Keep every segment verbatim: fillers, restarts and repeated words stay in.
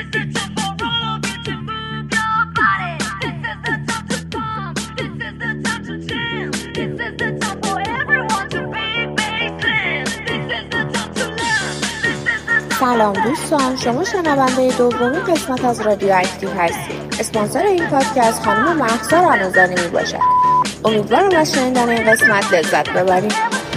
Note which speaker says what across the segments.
Speaker 1: سلام دوستان، شما شنونده دومین قسمت از رادیو اکتیو هستید. اسپانسر این پادکست خانم مهسا رمضانی می باشد. امیدوارم از شنیدن این قسمت لذت ببرید.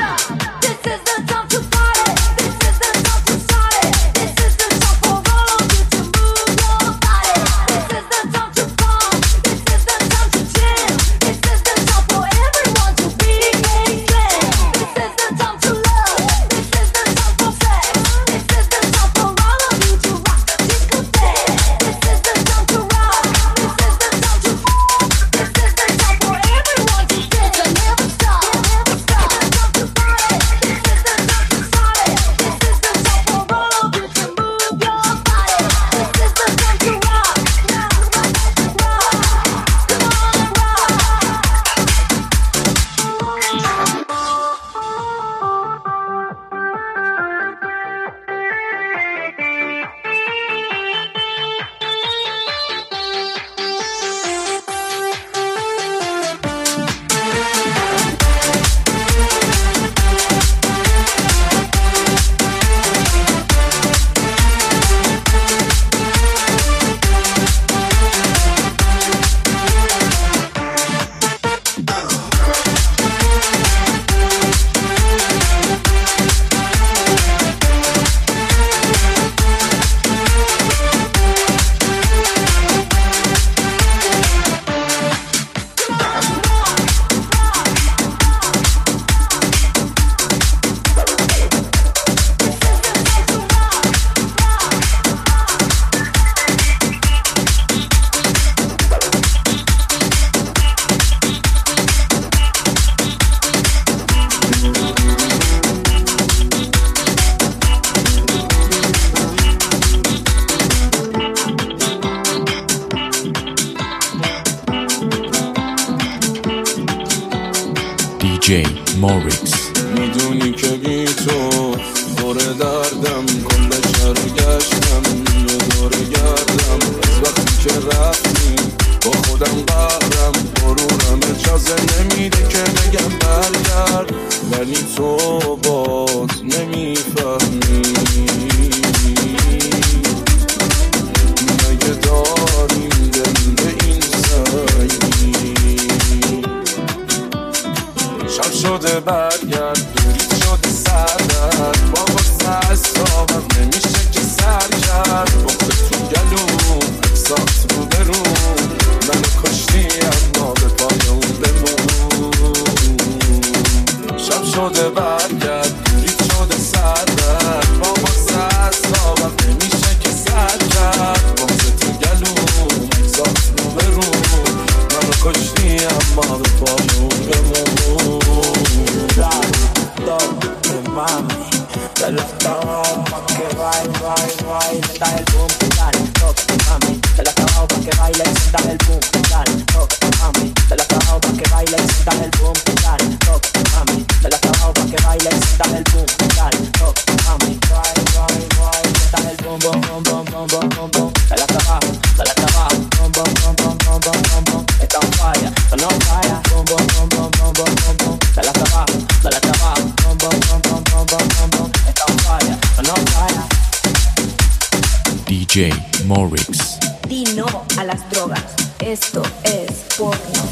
Speaker 2: دی جی موریکس.
Speaker 3: میدونی که بی تو خوره دردم، کل شهر گشتم یه دور گردم، از وقتی که رفتی با خودم قهرم، غرورم اجازه نمیده که بگم برگرد، ولی تو باز نمیفهمی مگه داریم دل به این سنگی. شب شده برگرد، دوریت شده سردرد، بابا سرسابم نمیشه که سر کرد، بخت تو گلو اکسات رو برو، منو کشتی اما به پایان بمون. شب شده برگرد، دوریت شده سردرد، بابا سرسابم نمیشه که سر کرد، بخت تو گلو اکسات رو برو، منو کشتی اما به پایان بمون. Mami, te la acabado pa' que baile, baile, baile, dale el boom, dale, toque, mami, te la acabado pa' que baile, dale el boom, dale, toque, mami, te la acabado pa' que baile, dale el boom, dale, toque, mami, te la acabado pa' que baile, dale el boom, dale, toque, mami, baile, baile, baile, dale el boom, boom, boom, boom, boom, boom, boom, boom, te la acabado, te la acabado, boom, boom, boom, boom, boom, boom, boom, boom, está on fire, está on fire, boom, boom, boom, boom, boom, boom, boom, boom, te la acabado, te la acabado, boom, boom, boom, boom, boom, boom, boom, boom, está on fire, está on fire.
Speaker 2: دی جی موریکس.
Speaker 1: Di no a las drogas. Esto es porno.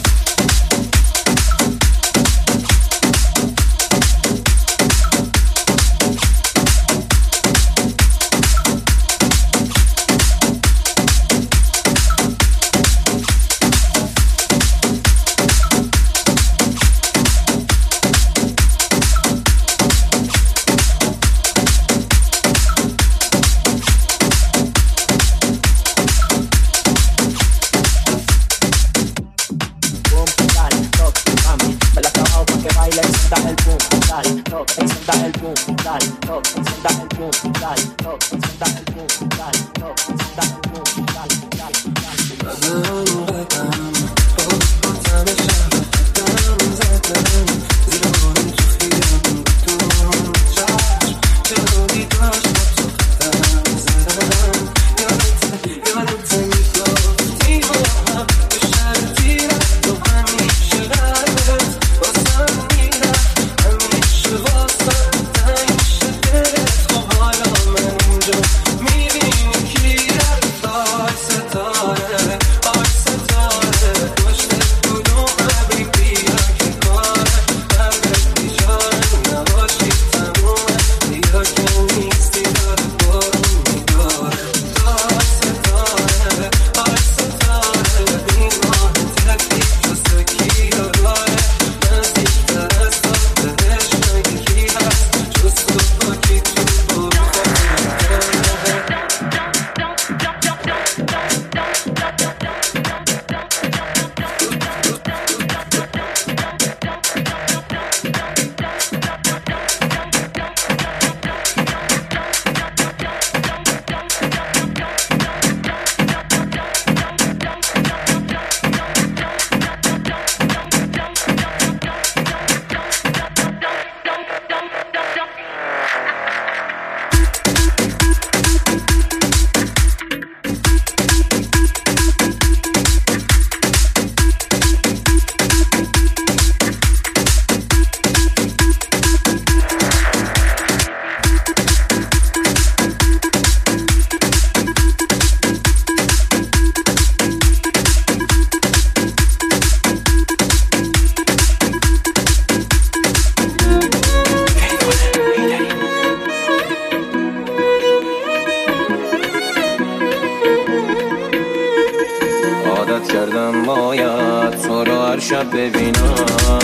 Speaker 4: شب ببینم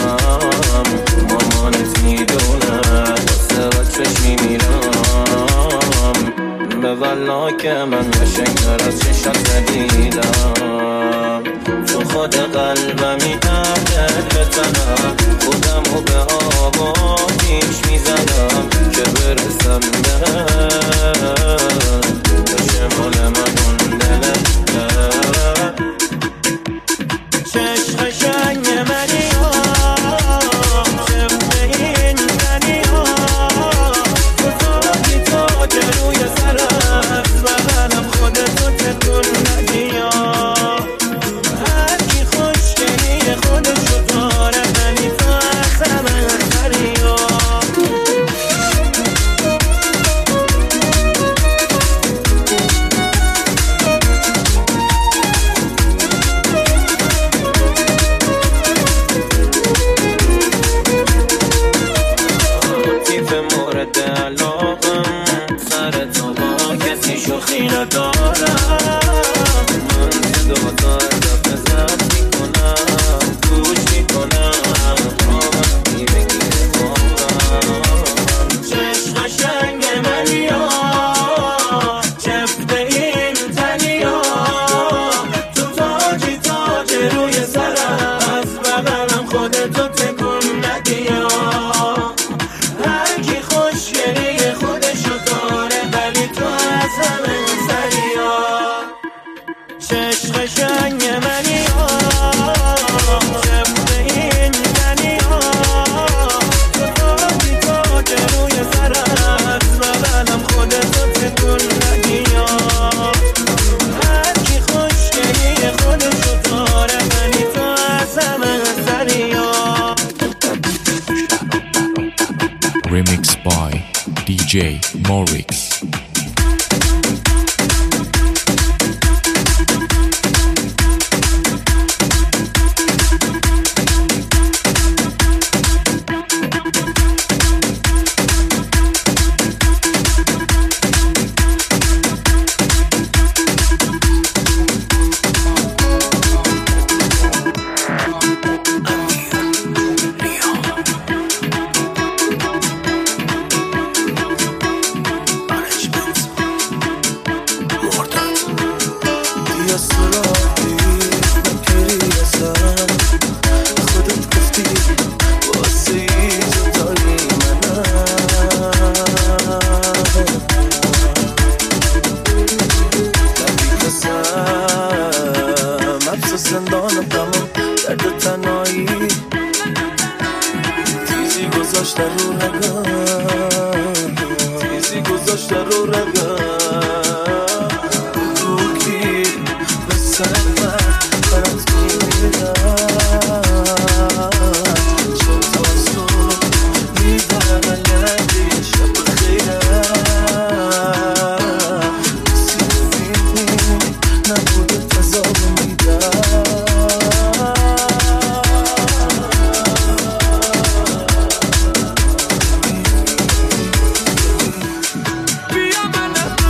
Speaker 4: مامانت میدونه واسه بچهش میمیرم به والا که من قشنگتر از چشات ندیدم تو خود قلبمی تحت بتنم خودمو به آب آتیش میزنم که برسم به به شمال من اون دله چشم قشنگ منی ها شفت این زنی ها تو تاکی تاج روی سرت بغلم خودتو تکون ندی ها هر کی خوشگلی خودشو داره منی تو از همه سری ها شوخی ندارم من صدا دارم بزن میکنم گوش میکنم آمدی بگیر بارم چشم قشنگ منی ها چفت این تنی ها تو تاجی تاج روی سرم از بغلم خودتو تکون ندی ها هر کی خوشگلی خودشو داره ولی تو از همه سری ها چشم قشنگ منی ها شفت این زنی ها تو تاجی تاج روی سرم از بغلم خودتو تکون ندی ها هر کی خوشگلی خودشو داره ولی تو از همه سری ها
Speaker 2: Remix by دی جی Morix.
Speaker 4: بیا من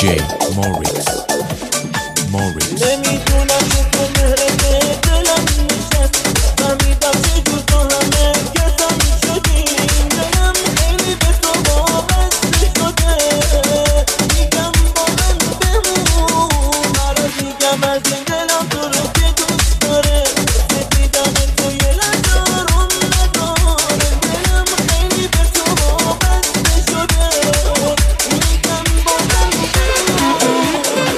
Speaker 2: جی Morix Morix
Speaker 4: نمیدونم چطور مهرت دلم نشست فهمیدم چجور تو همه کسم شدیم دلم خیلی به تو وابسته شده میگم با من بمون برات میگم از این دلم تو رو که دوست داره دیدم تو یه لحظه آروم نداره دلم خیلی به تو وابسته شده میگم با من بمون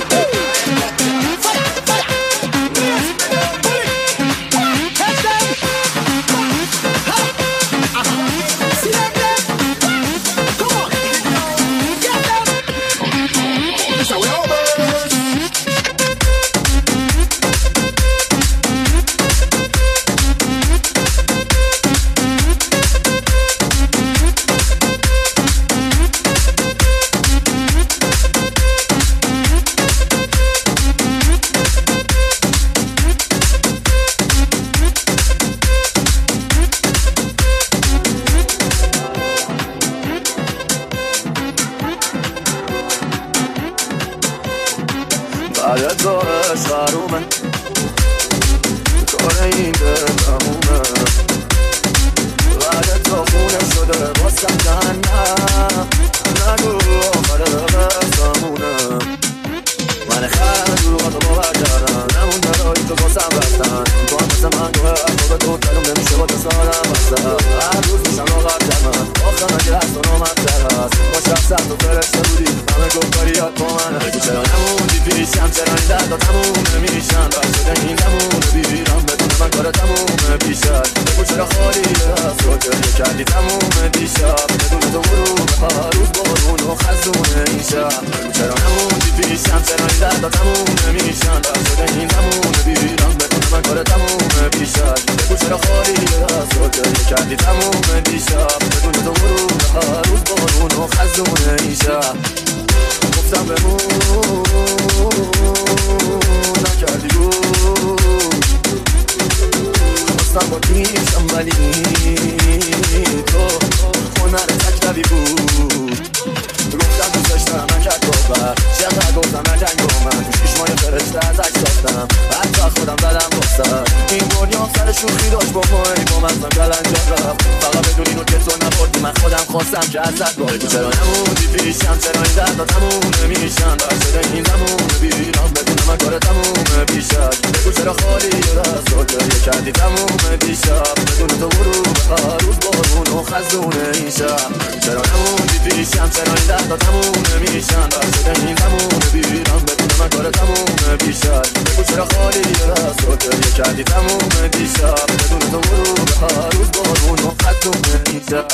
Speaker 5: بعد تو عشق رومه کار این دل تمومه بعد تو خونه شده باسم جهنم نگو آخر قسمونه من خرد رو با تو باور کردم نمون درایی تو باسم بستن تو هم مثل من دوه اصلا تو کلوم نمیشه با تو سالم بستم هر روز میشم لاغر جمعن آخر اگه هست و نامت در هست با شخصت تو فرشته بودی همه گفت کاریات با من بگو چرا نموندی پیشم چرا این دردا تموم نمیشن بر شده این نمونه بیرم بدون من کار تمومه پیشت بگو چرا خالی دست رو گریه کردی تمومه دیشب بدون تو غروب هر روز بارون و خزونه این شب بگو چرا نموندی پیشم چرا این دردا تموم نمیشن بر شده این نمونه بیرم بدون من کار تمومه پیشت بگو چرا خالی دست رو گریه کردی تمومه دیشب بدون تو غروب هر روز بارون و خزونه این شب گفتم بمون نکردی بود خواستم با دیشم ولی تو هنر تکروی بود گفتم دوستش نمکت بابر چقدر گفتم نجنگ با من تو شیش ماه فرشته ازش ساختم حتی خودم بدم باستر این دنیا سر شوخی داشت با مایی با مزم کلنجان رفت فقط بدون اینو که تو نبردی من خودم خواستم که ازت باید چرا نموندی پیشم چرا این دردا تموم نمیشن بر شده این زمون بیرم بدون من کار تمومه پیشت بگو چرا خالی دست رو گریه کردی تمومه دیشب بدون تو غروب هر روز بارون و خزونه این شب چرا نموندی پیشم چرا این دردا تموم نمیشن بر شده این زمون بیرم بدون من کار تمومه پیشت بگو چرا خالی دست رو گریه کردی تمومه دیشب بدون تو غروب هر روز بارون و خزونه این شب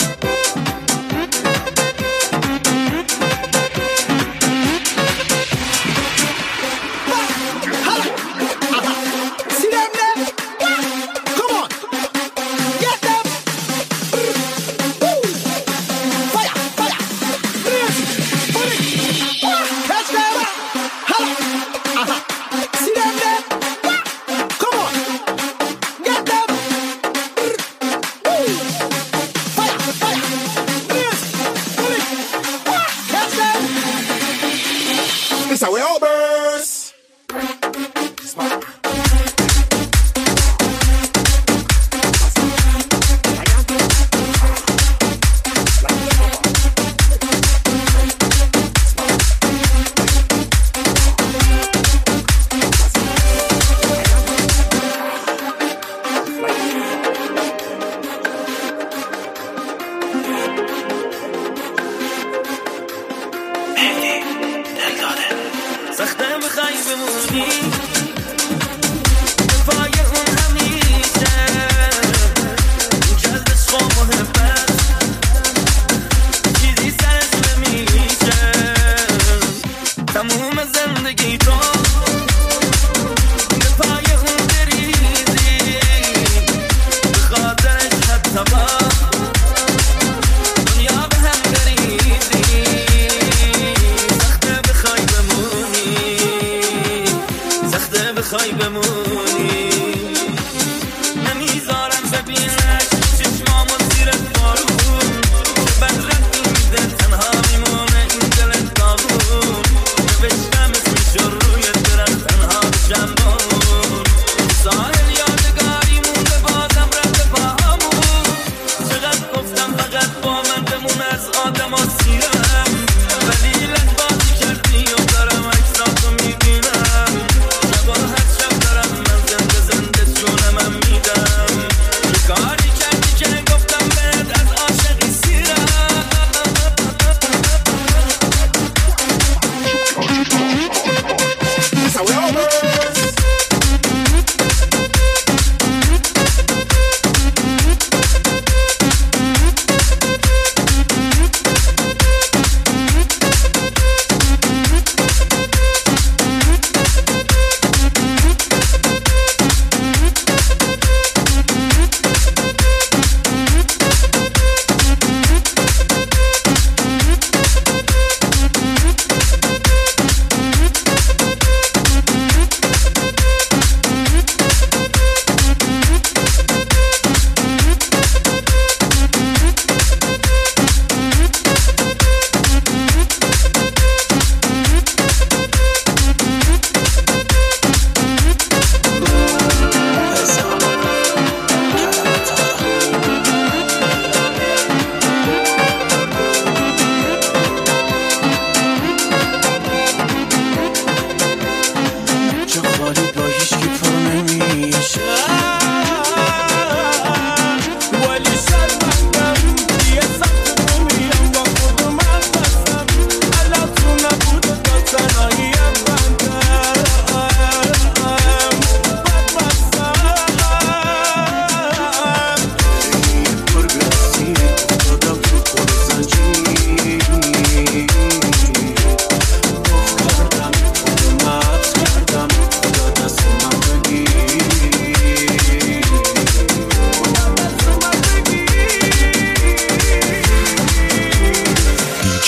Speaker 6: It's how we all burst. Smart.
Speaker 4: سخته میخوای بمونی پای اون همیشه جلد عشق و محبت چیزی سرش نمیشه تموم زندگی تو به پای اون بریزی به خاطرش حتی با دنیا به هم بریزی سخته بخوای بمونی سخته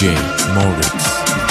Speaker 2: جی Morix.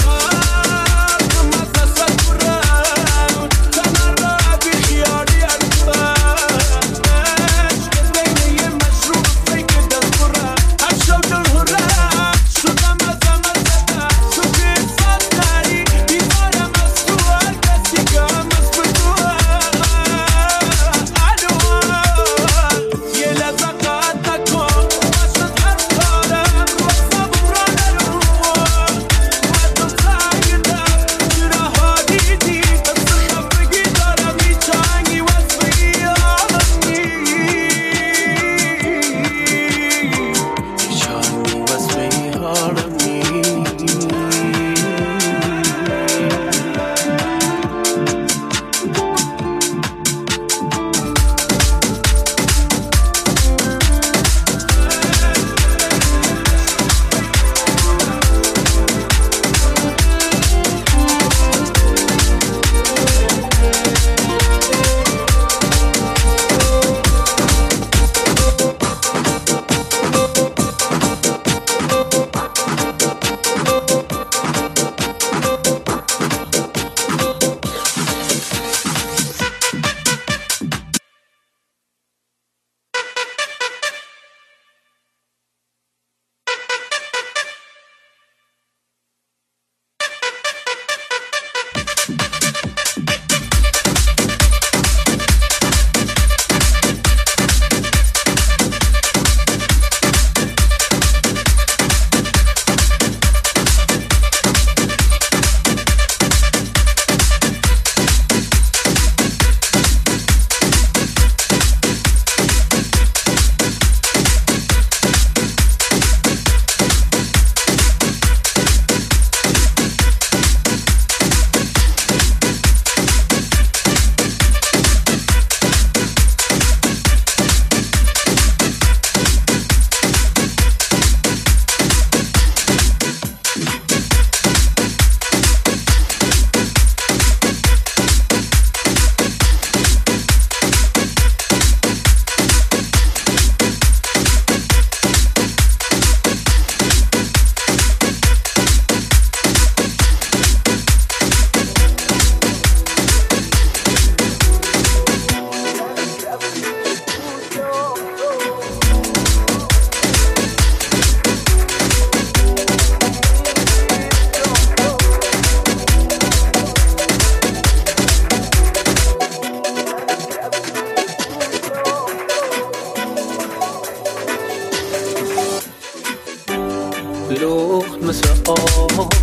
Speaker 7: لخت مثل آب،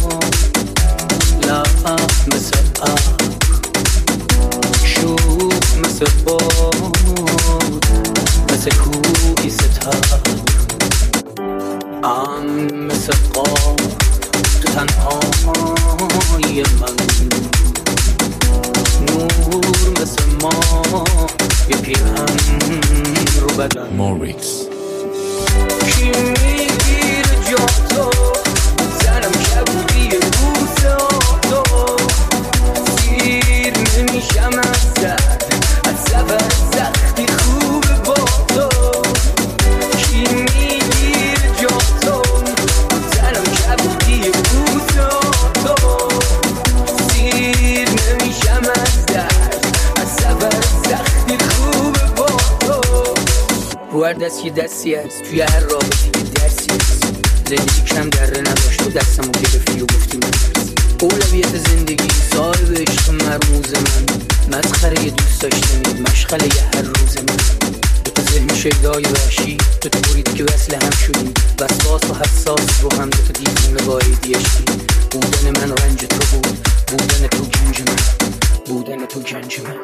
Speaker 7: لب مثل آب، شوخ مثل باد، مثل کوهی ستر، امن مثل قاب تو تنهای من، نور مثل ما یه پیرهن رو بدن.
Speaker 2: Morix.
Speaker 7: کی میگیره جا تو زنم کبودی بوسه تو، سیر نمیشم از زد از سفر سختی خوبه با تو. کی میگیره جا تو زنم کبودی بوسه تو، سیر نمیشم از زد از سفر سختی خوبه با تو. رو هر دست یه دستی هست، توی هر رابطه یه درسی هست. زندگی کم دره نداشت و دستمو گرفتی و گفتی من اولویت زندگی صاحب عشق مرموز من، مسخره یه دوست داشتنی مشغله یه هر روز من. دو تا ذهن شیدای وحشی، دو تا بریدی که وصل هم شدیم، وسواس و حساس رو هم دو تا دیوونه با ایدی عشقی. بودن من رنج تو بود، بودن تو گنج من، بودن تو گنج من.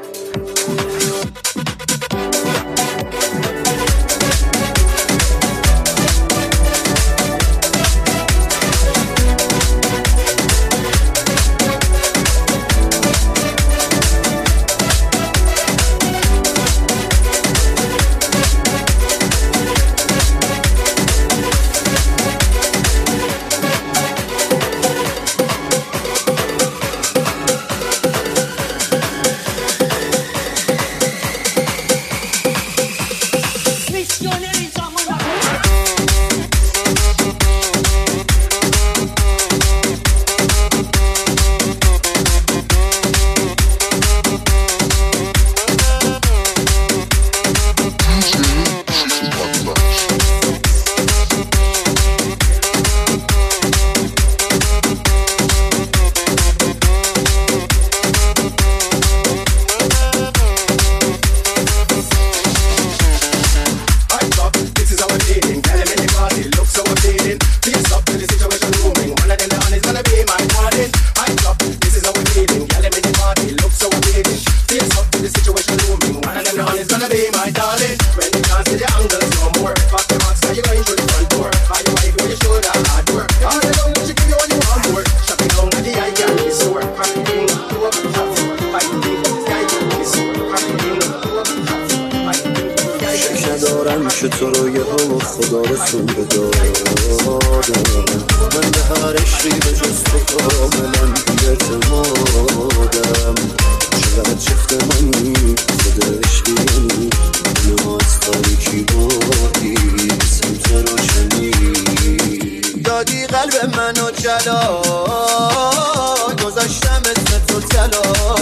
Speaker 6: darling. Face up to the situation looming. One of them the honey's gonna be my darling. Hands up, this is how we're feeling. Y'all let me the party look so appealing. Face up to the situation looming. One of them the honey's gonna be my darling. When you can't see the angles no more, fuck the box, now you going through the front door. Are you wife where you should have hard work? All the long she give you all you want more. Shopping down at the eye can't be sore. Everything to up the top floor. Fighting the sky can't be sore. Everything to up the top floor. Fighting the sky can't be sore.
Speaker 5: ندارم که تو رو یه هم خدا رسون بدارم. من به هر عشقی به جز تو کاملا بی‌اعتمادم. چقدر چفت منی خود عشقی منو از تاریکی بردی به سمت روشنی. دادی قلب منو جلا گذاشتم اسم تو طلا.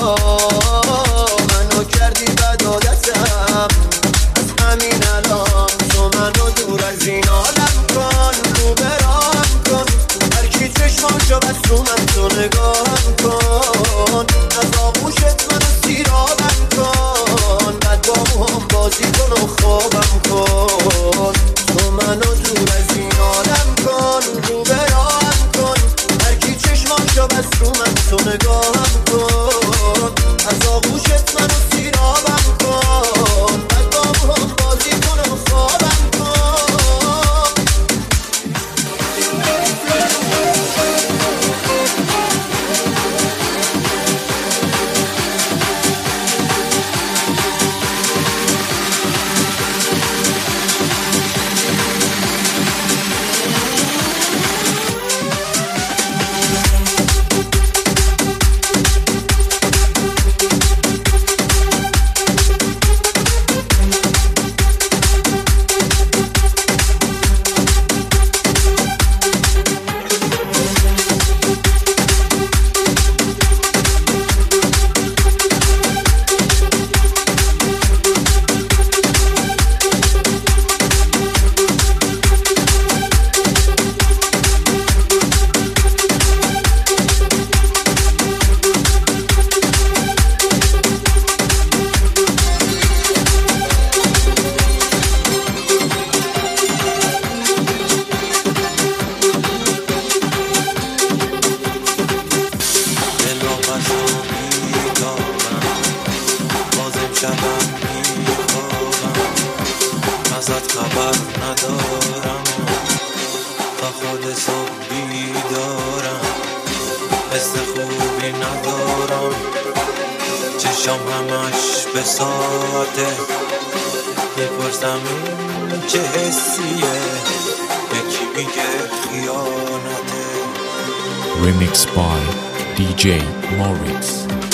Speaker 5: منو کردی بد عادتم از همین الان. تو منو دور از این عالم کن رو برام کن. هر کی چشماشو بس رو من تو نگاهم کن. از آغوشت منو سیرابم کن. بعد با هم بازی کن و خوابم کن. تو منو دور از این عالم کن رو برام کن. هر کی چشماشو بس رو من تو نگاهم کن. از آغوشت منو سیرابم کن. بعد با هم بازی کن و خوابم کن.
Speaker 2: Remix by دی جی Moritz.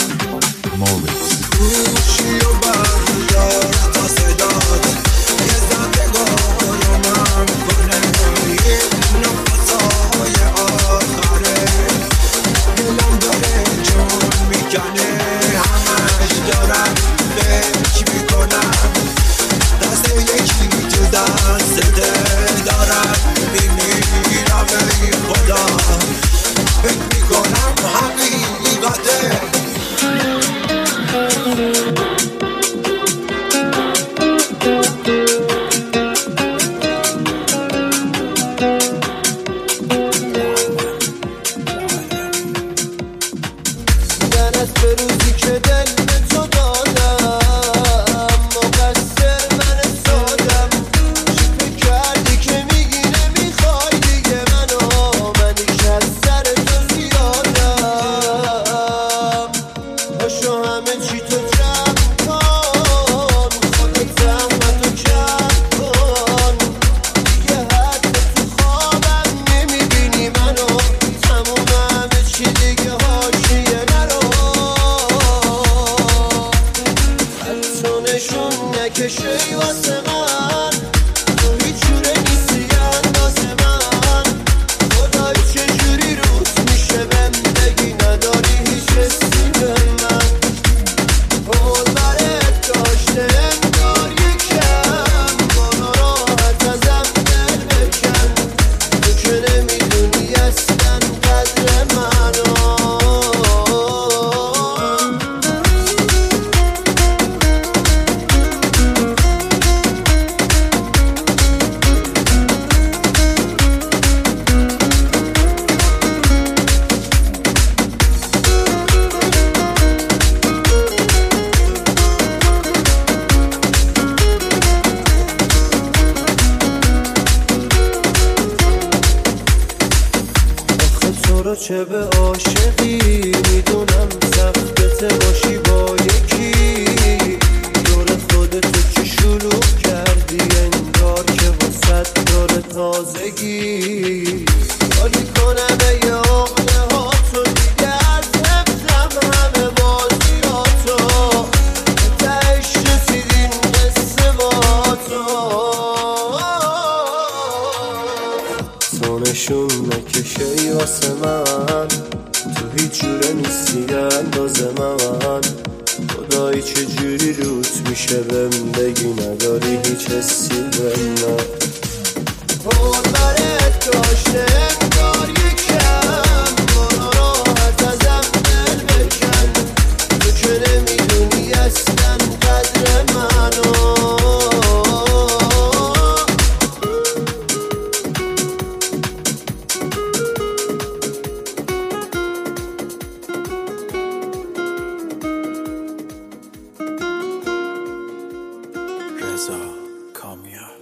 Speaker 2: Moritz.
Speaker 5: Sir,
Speaker 8: تو رو چه به عاشقی میدونم سختت باشی با یکی دور خودتو چی شروع کردی انگار که واسه دور تازگی حالی کنم ای عقله ها تو دیگه از حفظم همه بازیاتو تهش رسیدین قصه با تو تو نشون نکشه واسه من تو هیچ جوره نیستی انداز من خدایی چجوری روت میشه بهم بگی نداری هیچ حسی به من برات داشته انگار یکم برو راحت ازم دل بکن تو که نمیدونی اصلا قدر منو
Speaker 2: رضا کامیاب.